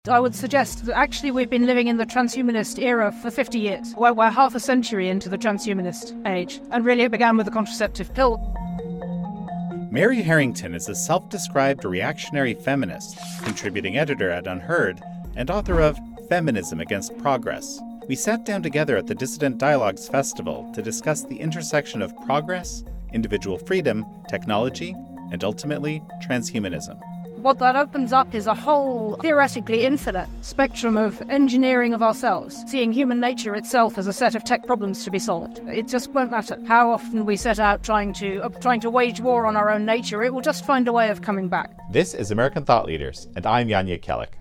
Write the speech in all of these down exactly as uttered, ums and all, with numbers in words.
I would suggest that actually we've been living in the transhumanist era for fifty years. We're, we're half a century into the transhumanist age, and really it began with the contraceptive pill. Mary Harrington is a self-described reactionary feminist, contributing editor at UnHeard, and author of Feminism Against Progress. We sat down together at the Dissident Dialogues Festival to discuss the intersection of progress, individual freedom, technology, and ultimately, transhumanism. What that opens up is a whole, theoretically infinite, spectrum of engineering of ourselves, seeing human nature itself as a set of tech problems to be solved. It just won't matter how often we set out trying to uh, trying to wage war on our own nature, it will just find a way of coming back. This is American Thought Leaders, and I'm Yanya Kellick.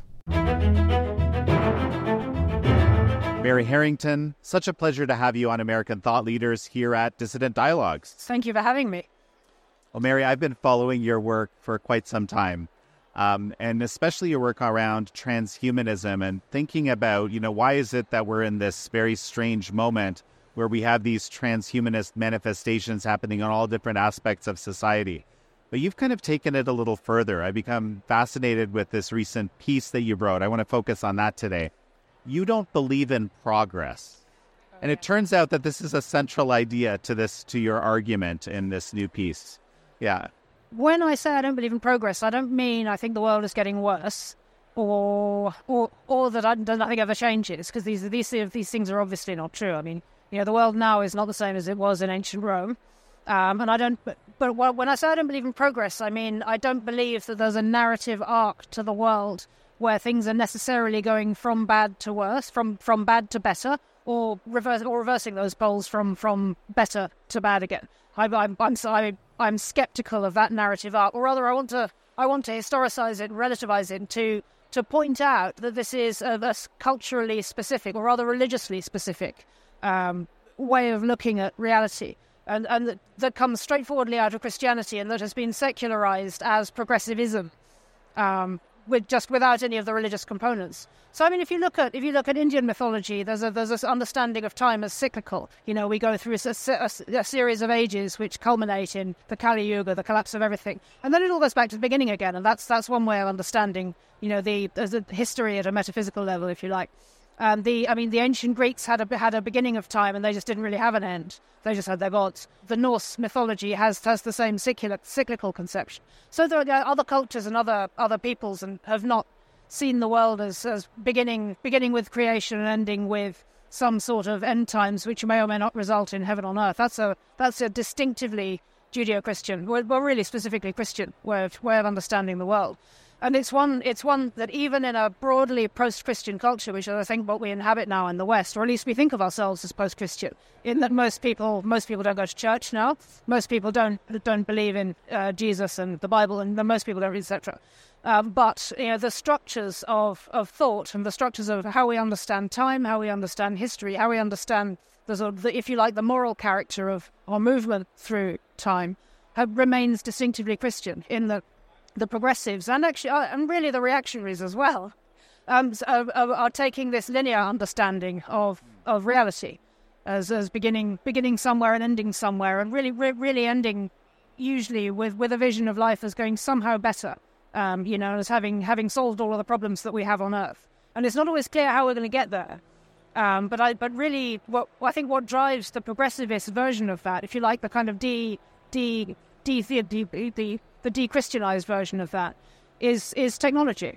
Mary Harrington, such a pleasure to have you on American Thought Leaders here at Dissident Dialogues. Thank you for having me. Well, Mary, I've been following your work for quite some time. Um, and especially your work around transhumanism and thinking about, you know, why is it that we're in this very strange moment where we have these transhumanist manifestations happening on all different aspects of society. But you've kind of taken it a little further. I've become fascinated with this recent piece that you wrote. I want to focus on that today. You don't believe in progress. And it turns out that this is a central idea to this, to your argument in this new piece. Yeah. When I say I don't believe in progress, I don't mean I think the world is getting worse, or or or that I, that nothing ever changes, because these these these things are obviously not true. I mean, you know, the world now is not the same as it was in ancient Rome, um, and I don't. But, but when I say I don't believe in progress, I mean I don't believe that there's a narrative arc to the world where things are necessarily going from bad to worse, from from bad to better, or reverse or reversing those poles from from better to bad again. I, I'm I'm sorry. I'm skeptical of that narrative arc, or rather, I want to I want to historicize it, relativize it, to to point out that this is a, a culturally specific, or rather religiously specific, um, way of looking at reality, and and that, that comes straightforwardly out of Christianity, and that has been secularized as progressivism, um, with just without any of the religious components. So, I mean, if you look at if you look at Indian mythology, there's a there's this understanding of time as cyclical. You know, we go through a, a, a series of ages which culminate in the Kali Yuga, the collapse of everything, and then it all goes back to the beginning again. And that's that's one way of understanding, you know, the the history at a metaphysical level, if you like. Um, the I mean, the ancient Greeks had a had a beginning of time, and they just didn't really have an end. They just had their gods. The Norse mythology has has the same cyclical cyclical conception. So there are other cultures and other other peoples, and have not seen the world as, as beginning beginning with creation and ending with some sort of end times, which may or may not result in heaven on earth. That's a that's a distinctively Judeo-Christian, well, really specifically Christian way of way of understanding the world. And it's one it's one that even in a broadly post-Christian culture, which is I think what we inhabit now in the West, or at least we think of ourselves as post-Christian, in that most people most people don't go to church now, most people don't don't believe in uh, Jesus and the Bible, and most people don't read, et cetera. Um, but you know, the structures of, of thought and the structures of how we understand time, how we understand history, how we understand the sort of, the, if you like, the moral character of our movement through time, have, remains distinctively Christian. In the the progressives and actually uh, and really the reactionaries as well, um, are, are, are taking this linear understanding of of reality as as beginning beginning somewhere and ending somewhere, and really re- really ending usually with, with a vision of life as going somehow better. Um, you know, as having having solved all of the problems that we have on Earth, and it's not always clear how we're going to get there. Um, but I, but really, what I think what drives the progressivist version of that, if you like, the kind of de de de the de, de, the de-Christianized version of that, is is technology,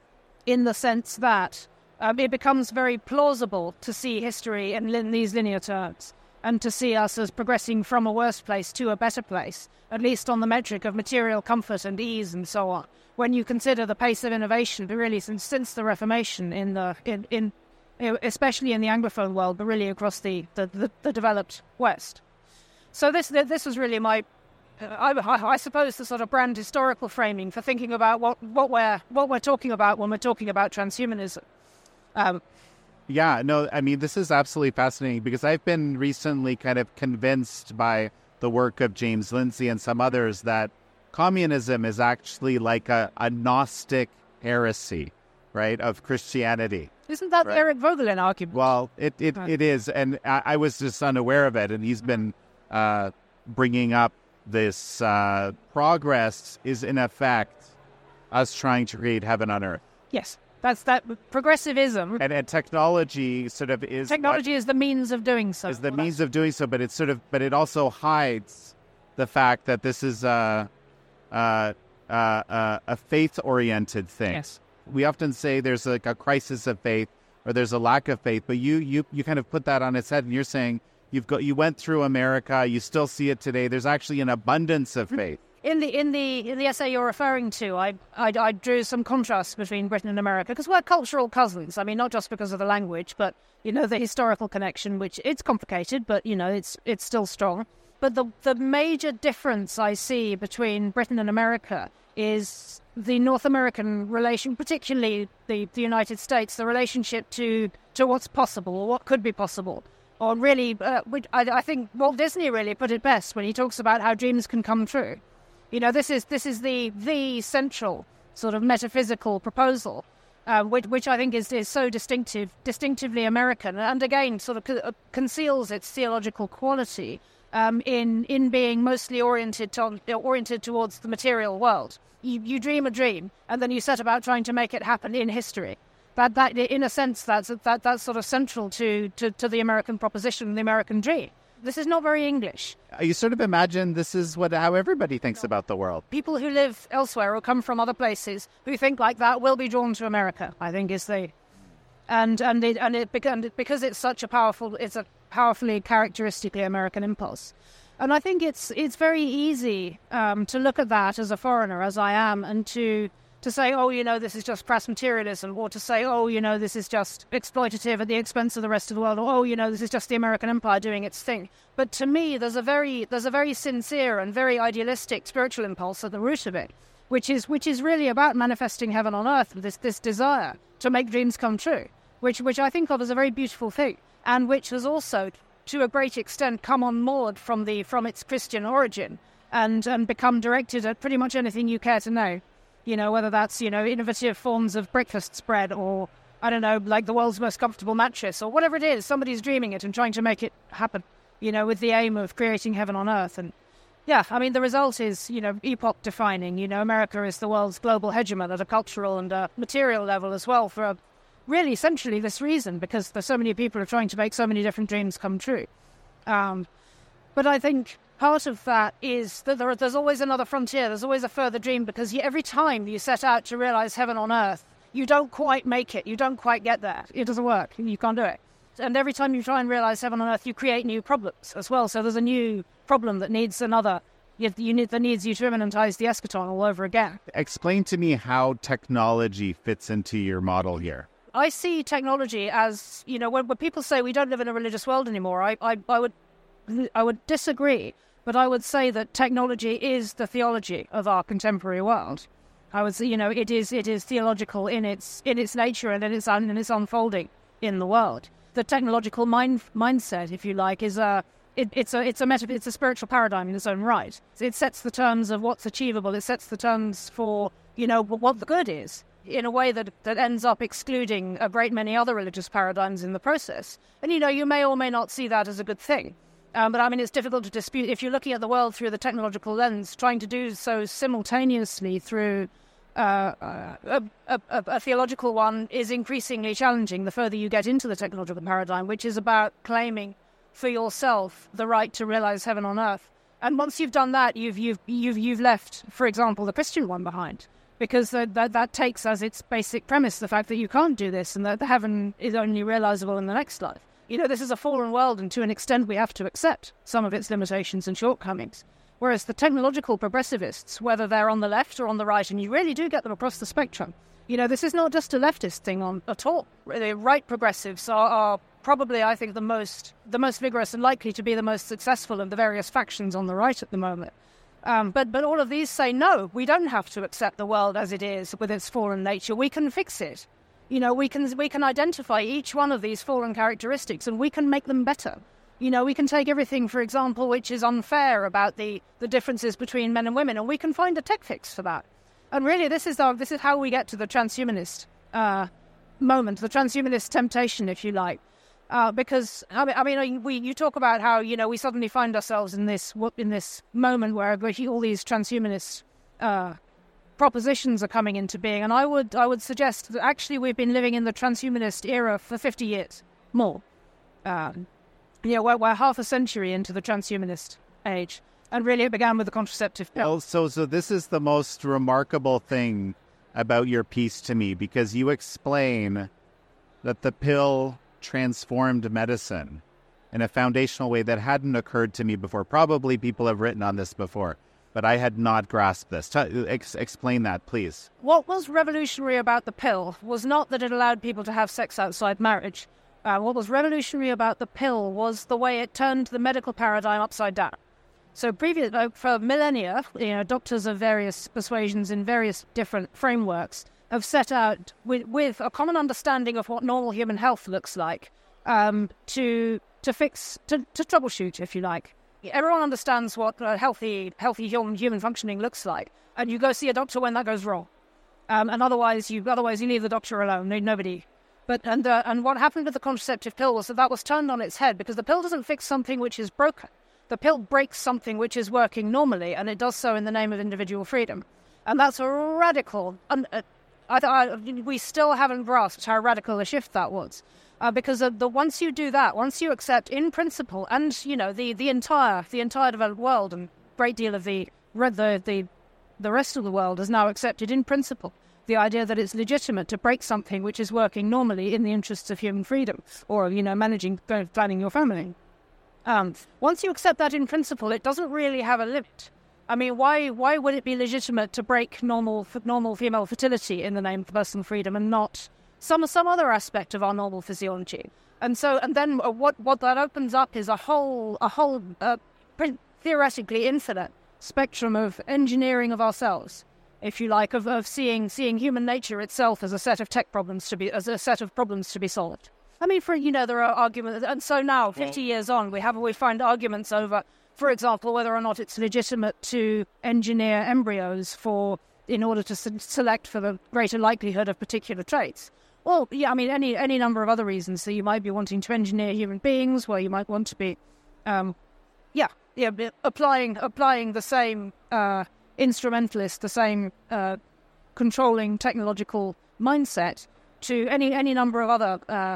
in the sense that um, it becomes very plausible to see history in, in these linear terms, and to see us as progressing from a worse place to a better place, at least on the metric of material comfort and ease and so on. When you consider the pace of innovation, but really since since the Reformation, in the in, in especially in the Anglophone world, but really across the the, the, the developed West. So this this was really my, uh, I, I suppose, the sort of brand historical framing for thinking about what, what we're what we're talking about when we're talking about transhumanism. Um, Yeah, no, I mean, this is absolutely fascinating, because I've been recently kind of convinced by the work of James Lindsay and some others that communism is actually like a, a Gnostic heresy, right, of Christianity. Isn't that right? Eric Vogelin argument? Well, it, it, uh, it is, and I, I was just unaware of it, and he's been uh, bringing up this uh, progress is, in effect, us trying to create heaven on earth. Yes. That's that progressivism. And, and technology sort of is Technology what, is the means of doing so. Is the well, means of doing so, but it's sort of, but it also hides the fact that this is a, a, a, a faith-oriented thing. Yes. We often say there's like a crisis of faith or there's a lack of faith, but you, you, you kind of put that on its head, and you're saying you've got, you went through America, you still see it today. There's actually an abundance of faith. In the in the in the essay you're referring to, I I, I drew some contrasts between Britain and America because we're cultural cousins. I mean, not just because of the language, but you know the historical connection, which it's complicated, but you know it's it's still strong. But the the major difference I see between Britain and America is the North American relation, particularly the, the United States, the relationship to to what's possible or what could be possible. Or really, uh, I, I think Walt Disney really put it best when he talks about how dreams can come true. You know, this is this is the the central sort of metaphysical proposal, uh, which, which I think is, is so distinctive, distinctively American, and again sort of co- conceals its theological quality um, in in being mostly oriented to, oriented towards the material world. You, you dream a dream, and then you set about trying to make it happen in history. That that in a sense that's that that's sort of central to, to, to the American proposition, the American dream. This is not very English. You sort of imagine this is what how everybody thinks about the world. People who live elsewhere or come from other places who think like that will be drawn to America, I think, is the and and it and it because it's such a powerful, it's a powerfully characteristically American impulse. And I think it's it's very easy um, to look at that as a foreigner, as I am, and to to say, oh, you know, this is just crass materialism, or to say, oh, you know, this is just exploitative at the expense of the rest of the world, or, oh, you know, this is just the American empire doing its thing. But to me, there's a very there's a very sincere and very idealistic spiritual impulse at the root of it, which is which is really about manifesting heaven on earth, this this desire to make dreams come true, which which I think of as a very beautiful thing, and which has also, to a great extent, come on board from the from its Christian origin, and and become directed at pretty much anything you care to know. You know, whether that's, you know, innovative forms of breakfast spread or, I don't know, like the world's most comfortable mattress or whatever it is, somebody's dreaming it and trying to make it happen, you know, with the aim of creating heaven on earth. And yeah, I mean, the result is, you know, epoch defining. You know, America is the world's global hegemon at a cultural and a material level as well for a really essentially this reason, because there's so many people who are trying to make so many different dreams come true. Um, but I think part of that is that there, there's always another frontier, there's always a further dream, because you, every time you set out to realize heaven on earth, you don't quite make it, you don't quite get there. It doesn't work, you can't do it. And every time you try and realize heaven on earth, you create new problems as well. So there's a new problem that needs another, you, you need, that needs you to immanentize the eschaton all over again. Explain to me how technology fits into your model here. I see technology as, you know, when, when people say we don't live in a religious world anymore, I, I, I would I would disagree. But I would say that technology is the theology of our contemporary world. I would say, you know, it is it is theological in its in its nature and in its in its unfolding in the world. The technological mind mindset, if you like, is a it, it's a it's a meta, it's a spiritual paradigm in its own right. It sets the terms of what's achievable. It sets the terms for, you know, what the good is, in a way that that ends up excluding a great many other religious paradigms in the process. And you know, you may or may not see that as a good thing. Um, but I mean, it's difficult to dispute. If you're looking at the world through the technological lens, trying to do so simultaneously through uh, uh, a, a, a theological one is increasingly challenging the further you get into the technological paradigm, which is about claiming for yourself the right to realize heaven on earth. And once you've done that, you've you've you've you've left, for example, the Christian one behind, because that that, that takes as its basic premise the fact that you can't do this and that the heaven is only realizable in the next life. You know, this is a fallen world, and to an extent we have to accept some of its limitations and shortcomings. Whereas the technological progressivists, whether they're on the left or on the right, and you really do get them across the spectrum, you know, this is not just a leftist thing on at all. The right progressives are, are probably, I think, the most the most vigorous and likely to be the most successful of the various factions on the right at the moment. Um, but but all of these say, no, we don't have to accept the world as it is with its fallen nature. We can fix it. You know, we can we can identify each one of these fallen characteristics and we can make them better. You know, we can take everything, for example, which is unfair about the, the differences between men and women, and we can find a tech fix for that. And really, this is our, this is how we get to the transhumanist uh, moment, the transhumanist temptation, if you like. Uh, because I mean, I mean, we you talk about how, you know, we suddenly find ourselves in this in this moment where all these transhumanist uh, propositions are coming into being, and I would I would suggest that actually we've been living in the transhumanist era for fifty years more. Um, you know, we're, we're half a century into the transhumanist age, and really it began with the contraceptive pill. Well, so so this is the most remarkable thing about your piece to me, because you explain that the pill transformed medicine in a foundational way that hadn't occurred to me before. Probably people have written on this before, but I had not grasped this. T- ex- explain that, please. What was revolutionary about the pill was not that it allowed people to have sex outside marriage. Uh, what was revolutionary about the pill was the way it turned the medical paradigm upside down. So previous, uh, for millennia, you know, doctors of various persuasions in various different frameworks have set out with, with a common understanding of what normal human health looks like um, to to fix, to, to troubleshoot, if you like. Everyone understands what uh, healthy healthy human, human functioning looks like, and you go see a doctor when that goes wrong. Um, and otherwise, you otherwise you leave the doctor alone. No, nobody. But and uh, and what happened with the contraceptive pill was that that was turned on its head, because the pill doesn't fix something which is broken. The pill breaks something which is working normally, and it does so in the name of individual freedom. And that's a radical. And uh, I, I, we still haven't grasped how radical a shift that was. Uh, because the, the once you do that, once you accept in principle, and you know the, the entire the entire developed world and a great deal of the the the the rest of the world has now accepted in principle the idea that it's legitimate to break something which is working normally in the interests of human freedom, or you know managing planning your family. Um, once you accept that in principle, it doesn't really have a limit. I mean, why why would it be legitimate to break normal normal female fertility in the name of personal freedom and not some some other aspect of our normal physiology? And so, and then what what that opens up is a whole a whole uh, theoretically infinite spectrum of engineering of ourselves, if you like, of, of seeing seeing human nature itself as a set of tech problems to be as a set of problems to be solved. I mean, for you know, there are arguments, and so now, fifty years on, we have we find arguments over, for example, whether or not it's legitimate to engineer embryos for in order to se- select for the greater likelihood of particular traits. Well, yeah, I mean, any any number of other reasons. So you might be wanting to engineer human beings, where you might want to be, um, yeah, yeah, applying applying the same uh, instrumentalist, the same uh, controlling technological mindset to any any number of other. Uh,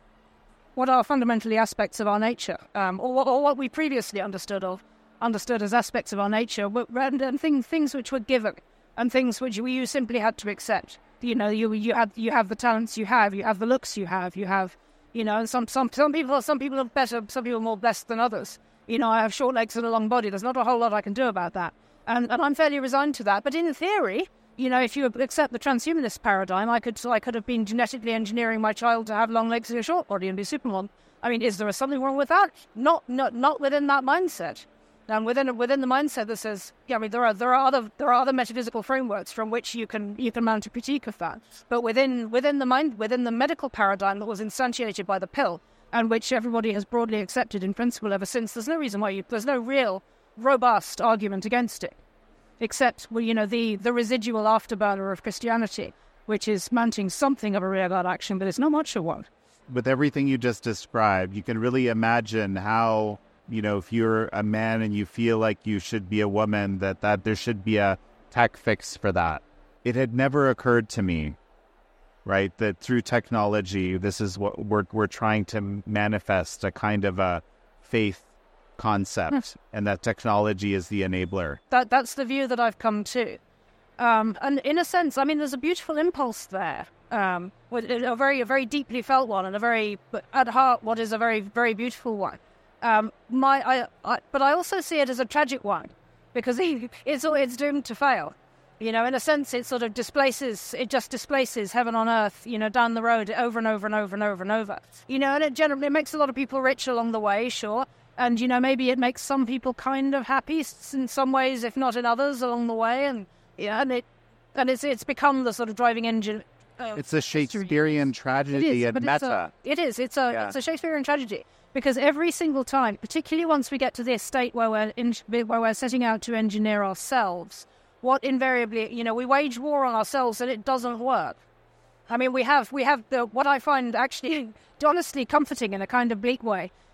what are fundamentally aspects of our nature, um, or, or what we previously understood of, understood as aspects of our nature, and, and things, things which were given, and things which we, you simply had to accept. You know, you you had you have the talents you have, you have the looks you have, you have, you know, and some some some people some people are better, some people are more blessed than others. You know, I have short legs and a long body. There's not a whole lot I can do about that, and and I'm fairly resigned to that. But in theory, you know, if you accept the transhumanist paradigm, I could I could have been genetically engineering my child to have long legs and a short body and be Superman. I mean, is there something wrong with that? Not not not within that mindset. And within within the mindset that says, yeah, I mean, there are there are other there are other metaphysical frameworks from which you can you can mount a critique of that. But within within the mind within the medical paradigm that was instantiated by the pill, and which everybody has broadly accepted in principle ever since, there's no reason why you there's no real robust argument against it. Except, well, you know, the, the residual afterburner of Christianity, which is mounting something of a rearguard action, but it's not much of one. With everything you just described, you can really imagine how, you know, if you're a man and you feel like you should be a woman, that, that there should be a tech fix for that. It had never occurred to me, right, that through technology, this is what we're we're trying to manifest, a kind of a faith concept, yes. And that technology is the enabler. That that's the view that I've come to, um, and in a sense, I mean, there's a beautiful impulse there, um, with a very a very deeply felt one, and a very at heart what is a very very beautiful one. Um, my I, I but I also see it as a tragic one, because it's it's doomed to fail. You know, in a sense, it sort of displaces it just displaces heaven on earth. You know, down the road over and over and over and over and over. You know, and it generally it makes a lot of people rich along the way, sure. And, you know, maybe it makes some people kind of happy in some ways, if not in others, along the way. And yeah, and it and it's it's become the sort of driving engine. Uh, it's a Shakespearean tragedy and meta. A, it is. It's a yeah. it's a Shakespearean tragedy, because every single time, particularly once we get to this state where we're in, where we're setting out to engineer ourselves, what invariably, you know, we wage war on ourselves and it doesn't work. I mean, we have we have the what I find actually honestly comforting in a kind of bleak way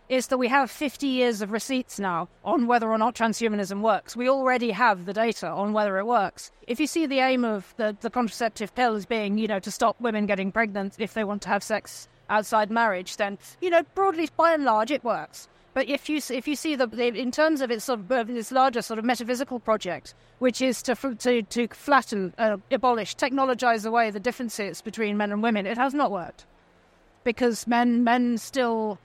is that we have fifty years of receipts now on whether or not transhumanism works. We already have the data on whether it works. If you see the aim of the, the contraceptive pill as being, you know, to stop women getting pregnant if they want to have sex outside marriage, then, you know, broadly, by and large, it works. But if you if you see the, the in terms of its sort of this larger sort of metaphysical project, which is to to to flatten, uh, abolish, technologize away the differences between men and women, it has not worked, because men men still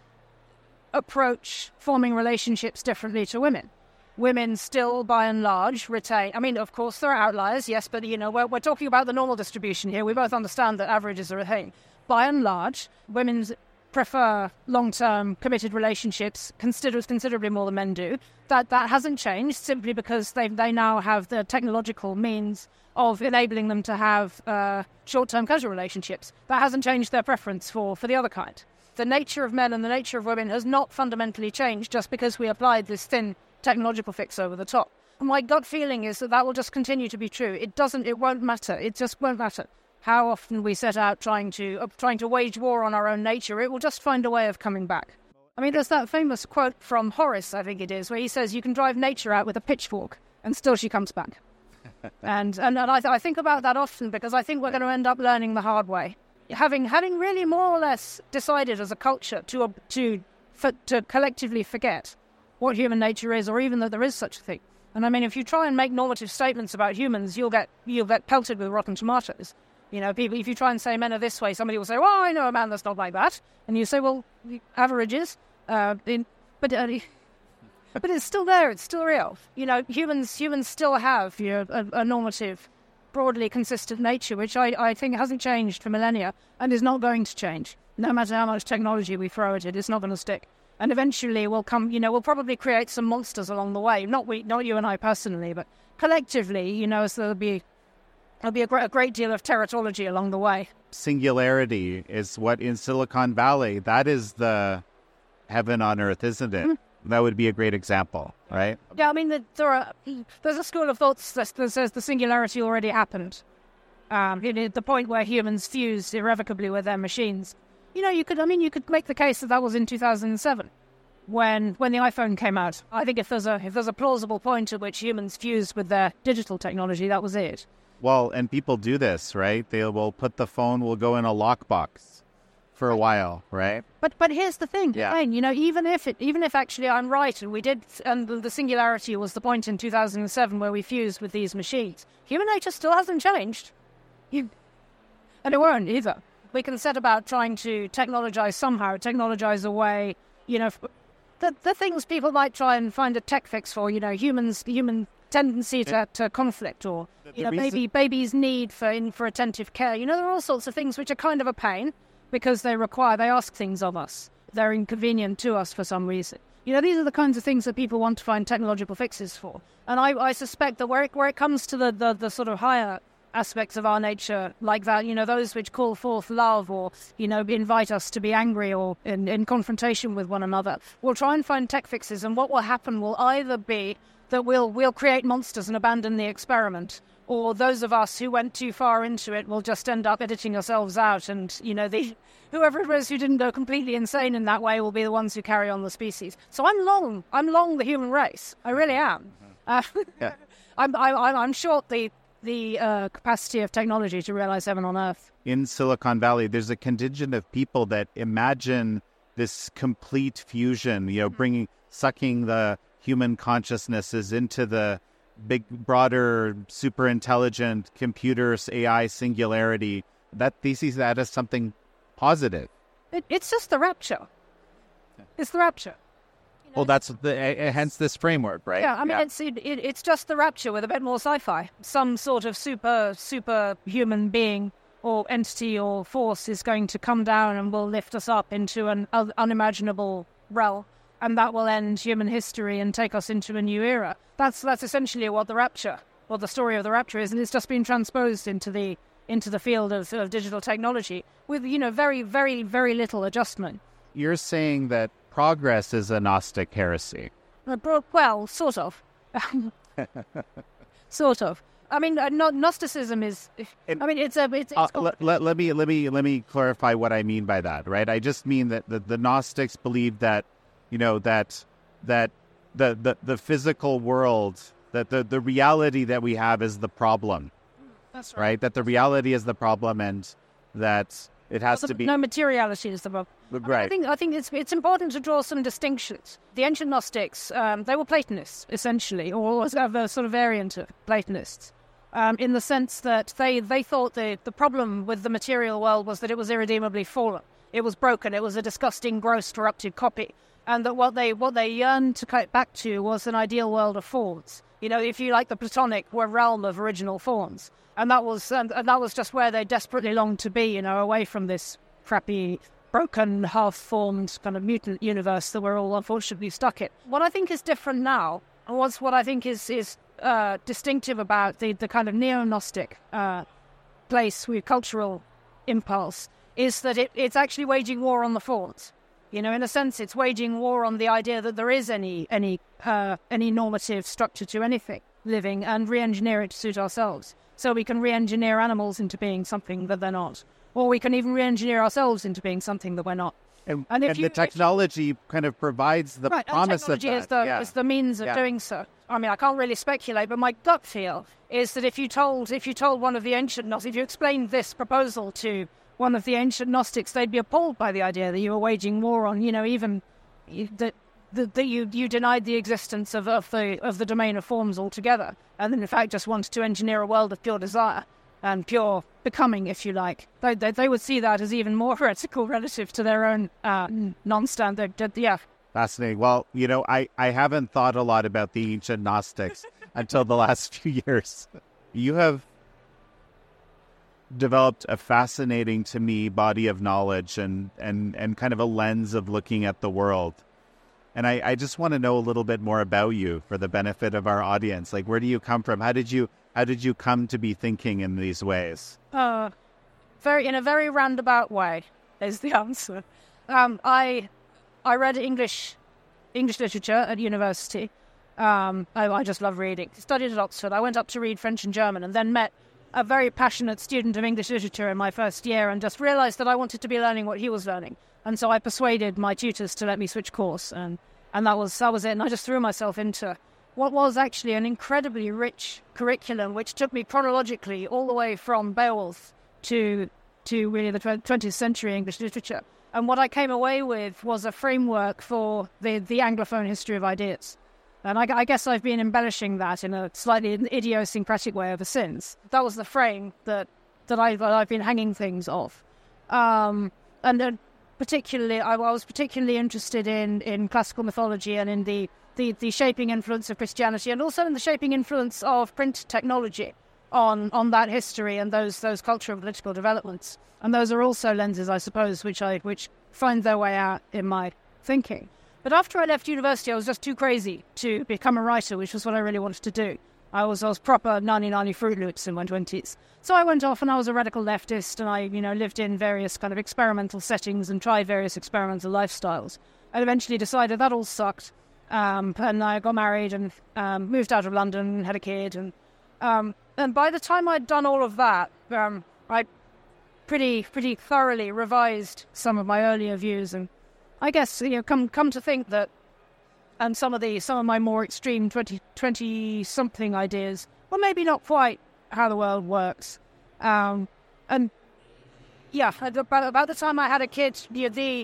approach forming relationships differently to women. Women still, by and large, retain... I mean, of course, there are outliers, yes, but, you know, we're, we're talking about the normal distribution here. We both understand that averages are a thing. By and large, women prefer long-term committed relationships consider- considerably more than men do. That that hasn't changed simply because they they now have the technological means of enabling them to have uh, short-term casual relationships. That hasn't changed their preference for, for the other kind. The nature of men and the nature of women has not fundamentally changed just because we applied this thin technological fix over the top. And my gut feeling is that that will just continue to be true. It doesn't, it won't matter. It just won't matter how often we set out trying to uh, trying to wage war on our own nature. It will just find a way of coming back. I mean, there's that famous quote from Horace, I think it is, where he says, you can drive nature out with a pitchfork and still she comes back. and and, and I, th- I think about that often because I think we're going to end up learning the hard way. Having having really more or less decided as a culture to to for, to collectively forget what human nature is, or even that there is such a thing. And I mean, if you try and make normative statements about humans, you'll get you'll get pelted with rotten tomatoes. You know, people. If you try and say men are this way, somebody will say, "Well, I know a man that's not like that," and you say, "Well, the averages." Uh, in, but uh, but it's still there. It's still real. You know, humans humans still have you know, a, a normative, broadly consistent nature, which I, I think hasn't changed for millennia and is not going to change. No matter how much technology we throw at it, it's not going to stick. And eventually we'll come, you know, we'll probably create some monsters along the way. Not we, not you and I personally, but collectively, you know, so there'll be, there'll be a, great, a great deal of teratology along the way. Singularity is what in Silicon Valley, that is the heaven on earth, isn't it? Mm-hmm. That would be a great example, right? Yeah, I mean, the, there are, there's a school of thought that, that says the singularity already happened. Um, at the point where humans fused irrevocably with their machines. You know, you could, I mean, you could make the case that that was in two thousand seven when when the iPhone came out. I think if there's a if there's a plausible point at which humans fused with their digital technology, that was it. Well, and people do this, right? They will put the phone, will go in a lockbox for a while, right? But but here's the thing, yeah. Wayne, you know, even if it even if actually I'm right and we did, and the, the singularity was the point in two thousand seven where we fused with these machines, human nature still hasn't changed. You, and it won't either. We can set about trying to technologize somehow, technologize away, you know, the the things people might try and find a tech fix for, you know, humans, human tendency to, to conflict, or, you know, baby, babies' need for in, for attentive care. You know, there are all sorts of things which are kind of a pain because they require, they ask things of us. They're inconvenient to us for some reason. You know, these are the kinds of things that people want to find technological fixes for. And I, I suspect that where it, where it comes to the, the, the sort of higher aspects of our nature like that, you know, those which call forth love or, you know, invite us to be angry or in, in confrontation with one another, we'll try and find tech fixes, and what will happen will either be that we'll we'll create monsters and abandon the experiment, or those of us who went too far into it will just end up editing ourselves out, and, you know, the whoever it was who didn't go completely insane in that way will be the ones who carry on the species. So I'm long, I'm long the human race. I really am. Uh, yeah. I'm, I'm I'm short the the uh, capacity of technology to realize heaven on earth. In Silicon Valley, there's a contingent of people that imagine this complete fusion, you know, bringing, sucking the human consciousnesses into the big, broader, super intelligent computers, A I singularity. That they see that as something positive. It, it's just the rapture. It's the rapture. Well, that's the uh, hence this framework, right? Yeah, I mean, yeah. it's it, it, it's just the rapture with a bit more sci-fi. Some sort of super super human being or entity or force is going to come down and will lift us up into an un- unimaginable realm, and that will end human history and take us into a new era. That's that's essentially what the rapture, what the story of the rapture is, and it's just been transposed into the into the field of, of digital technology with, you know, very very very little adjustment. You're saying that progress is a Gnostic heresy. Well, sort of. Sort of. I mean, uh, Gnosticism is. I mean, it's a. It's, it's uh, let, let, let me let me let me clarify what I mean by that. Right. I just mean that the, the Gnostics believe that you know, that that the the, the physical world, that the, the reality that we have is the problem. That's right. Right? That the reality is the problem, and that it has well, to be... No, materiality is the problem. Right. I, mean, I think I think it's it's important to draw some distinctions. The ancient Gnostics, um, they were Platonists, essentially, or was a sort of variant of Platonists, um, in the sense that they, they thought the, the problem with the material world was that it was irredeemably fallen. It was broken. It was a disgusting, gross, corrupted copy. And that what they what they yearned to get back to was an ideal world of forms. You know, if you like, the Platonic were realm of original forms. And that was and, and that was just where they desperately longed to be, you know, away from this crappy, broken, half-formed kind of mutant universe that we're all unfortunately stuck in. What I think is different now, and what's what I think is is uh, distinctive about the, the kind of neo-Gnostic uh, place with cultural impulse, is that it, it's actually waging war on the forms. You know, in a sense, it's waging war on the idea that there is any any uh, any normative structure to anything living, and re-engineer it to suit ourselves. So we can re-engineer animals into being something that they're not. Or we can even re-engineer ourselves into being something that we're not. And, and, and you, the technology you, kind of provides the right, promise and technology of that. Is the, yeah. is the means of yeah. doing so. I mean, I can't really speculate, but my gut feel is that if you told if you told one of the ancient Gnostics, if you explained this proposal to one of the ancient Gnostics, they'd be appalled by the idea that you were waging war on, you know, even that that, that you you denied the existence of, of the of the domain of forms altogether, and then in fact just wanted to engineer a world of pure desire and pure becoming, if you like. They they, they would see that as even more heretical relative to their own uh, non-standard. Yeah. Fascinating. Well, you know, I, I haven't thought a lot about the ancient Gnostics until the last few years. You have developed a fascinating, to me, body of knowledge and, and, and kind of a lens of looking at the world. And I, I just want to know a little bit more about you for the benefit of our audience. Like, where do you come from? How did you how did you come to be thinking in these ways? Uh, very in a very roundabout way is the answer. Um, I I read English English literature at university. Um, I, I just love reading. Studied at Oxford. I went up to read French and German, and then met a very passionate student of English literature in my first year, and just realized that I wanted to be learning what he was learning. And so I persuaded my tutors to let me switch course, and, and that was that was it. And I just threw myself into what was actually an incredibly rich curriculum, which took me chronologically all the way from Beowulf to to really the twentieth century English literature. And what I came away with was a framework for the, the Anglophone history of ideas. And I, I guess I've been embellishing that in a slightly idiosyncratic way ever since. That was the frame that, that, I, that I've been hanging things off. Um, and then particularly, I, I was particularly interested in, in classical mythology and in the, the, the shaping influence of Christianity, and also in the shaping influence of print technology on, on that history and those those cultural and political developments. And those are also lenses, I suppose, which I which find their way out in my thinking. But after I left university, I was just too crazy to become a writer, which was what I really wanted to do. I was I was proper nanny-nanny Fruit Loops in my twenties. So I went off and I was a radical leftist, and I, you know, lived in various kind of experimental settings and tried various experimental lifestyles. I eventually decided that all sucked, um, and I got married and um, moved out of London and had a kid. And um, and by the time I'd done all of that, um, I pretty pretty thoroughly revised some of my earlier views, and I guess, you know, come come to think that, and some of the some of my more extreme twenty, twenty-something ideas, well, maybe not quite how the world works. Um, and, yeah, about, about the time I had a kid, you know, the,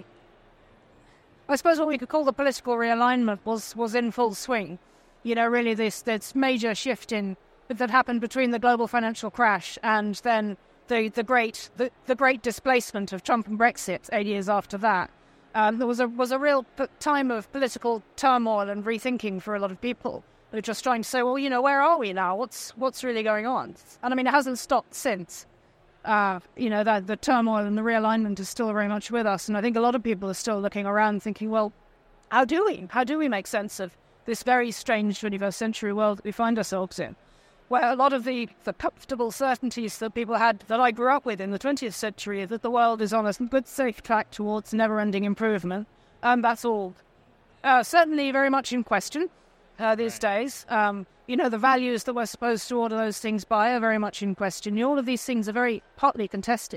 I suppose what we could call the political realignment was, was in full swing. You know, really this, this major shift in that happened between the global financial crash and then the, the, great, the, the great displacement of Trump and Brexit eight years after that. Um, there was a was a real p- time of political turmoil and rethinking for a lot of people. They're just trying to say, well, you know, where are we now? What's what's really going on? And I mean, it hasn't stopped since. Uh, you know, that the turmoil and the realignment is still very much with us. And I think a lot of people are still looking around thinking, well, how do we? How do we make sense of this very strange twenty-first century world that we find ourselves in? Where a lot of the, the comfortable certainties that people had, that I grew up with in the twentieth century, that the world is on a good, safe track towards never-ending improvement, and that's all uh, certainly very much in question uh, these days. Um, you know, the values that we're supposed to order those things by are very much in question. All of these things are very hotly contested.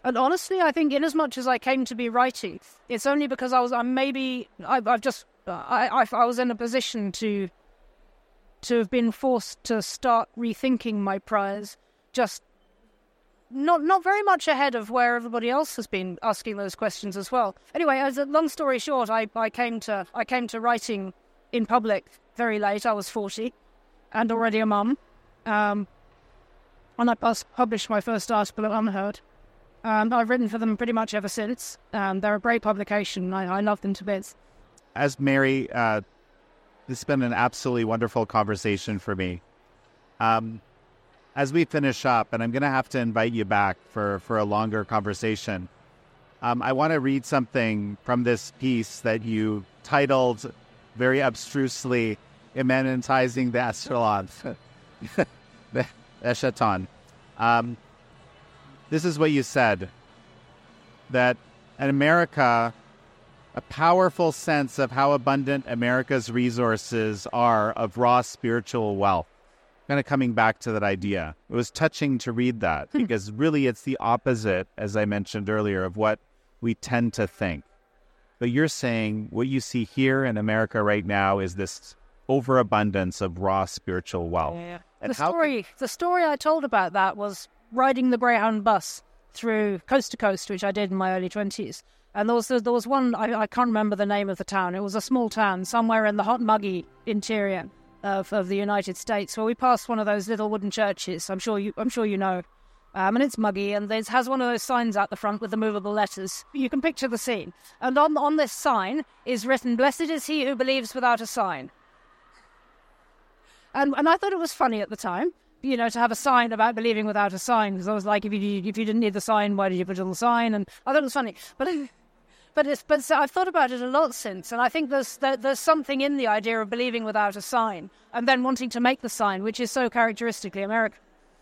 And honestly, I think in as much as I came to be writing, it's only because I was, I'm maybe, I, I've just, I, I, I was in a position to, to have been forced to start rethinking my priors, just not not very much ahead of where everybody else has been asking those questions as well. Anyway, as a long story short, I, I came to I came to writing in public very late. I was forty and already a mum. Um, and I pus- published my first article at Unheard. Um, I've written for them pretty much ever since. Um, they're a great publication. I, I love them to bits. As Mary, uh, this has been an absolutely wonderful conversation for me. Um, as we finish up, and I'm going to have to invite you back for, for a longer conversation, um, I want to read something from this piece that you titled very abstrusely, Immanentizing the Astrolon, the Eschaton. Um, this is what you said, that in America, a powerful sense of how abundant America's resources are of raw spiritual wealth. Kind of coming back to that idea. It was touching to read that because really it's the opposite, as I mentioned earlier, of what we tend to think. But you're saying what you see here in America right now is this overabundance of raw spiritual wealth. Yeah. And the how story, can... the story I told about that was riding the Greyhound bus through coast to coast, which I did in my early twenties. And there was there was one, I, I can't remember the name of the town. It was a small town somewhere in the hot, muggy interior of, of the United States, where we passed one of those little wooden churches. I'm sure you, I'm sure you know. Um, and it's muggy, and it has one of those signs out the front with the movable letters. You can picture the scene. And on on this sign is written, "Blessed is he who believes without a sign." And and I thought it was funny at the time, you know, to have a sign about believing without a sign, because I was like, if you if you didn't need the sign, why did you put it on the sign? And I thought it was funny, but it, but it's but so I've thought about it a lot since, and I think there's there, there's something in the idea of believing without a sign and then wanting to make the sign, which is so characteristically American.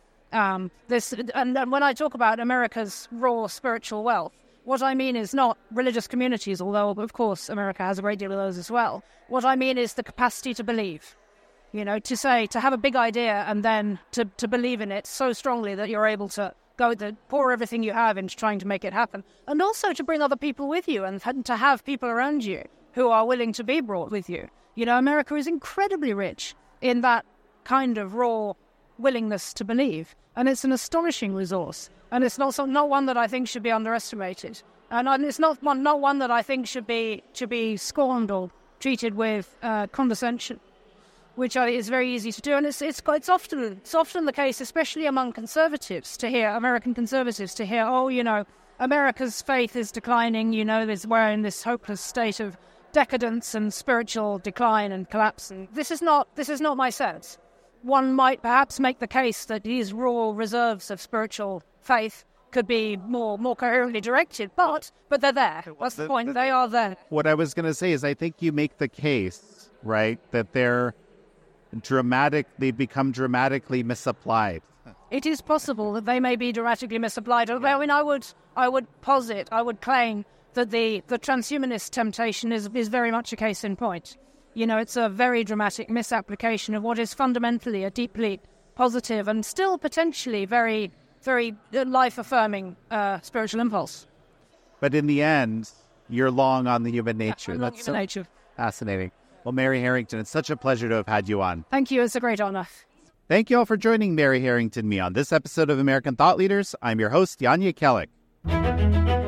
Um, this and, and when I talk about America's raw spiritual wealth, what I mean is not religious communities, although of course America has a great deal of those as well. What I mean is the capacity to believe. You know, to say, to have a big idea and then to, to believe in it so strongly that you're able to go to pour everything you have into trying to make it happen. And also to bring other people with you and to have people around you who are willing to be brought with you. You know, America is incredibly rich in that kind of raw willingness to believe. And it's an astonishing resource. And it's not, not one that I think should be underestimated. And it's not one, not one that I think should be, should be scorned or treated with uh, condescension, which is very easy to do. And it's it's it's often it's often the case, especially among conservatives, to hear, American conservatives, to hear, oh, you know, America's faith is declining, you know, this, we're in this hopeless state of decadence and spiritual decline and collapse. And this is not this is not my sense. One might perhaps make the case that these raw reserves of spiritual faith could be more more coherently directed, but but they're there. That's the, the point. The, they are there. What I was going to say is I think you make the case, right, that they're dramatic, they become dramatically misapplied. It is possible that they may be dramatically misapplied. I mean, I would, I would posit, I would claim that the, the transhumanist temptation is is very much a case in point. You know, it's a very dramatic misapplication of what is fundamentally a deeply positive and still potentially very, very life-affirming uh, spiritual impulse. But in the end, you're long on the human nature. Yeah, That's human so nature. Fascinating. Well, Mary Harrington, it's such a pleasure to have had you on. Thank you. It's a great honor. Thank you all for joining Mary Harrington and me on this episode of American Thought Leaders. I'm your host, Jan Jekielek.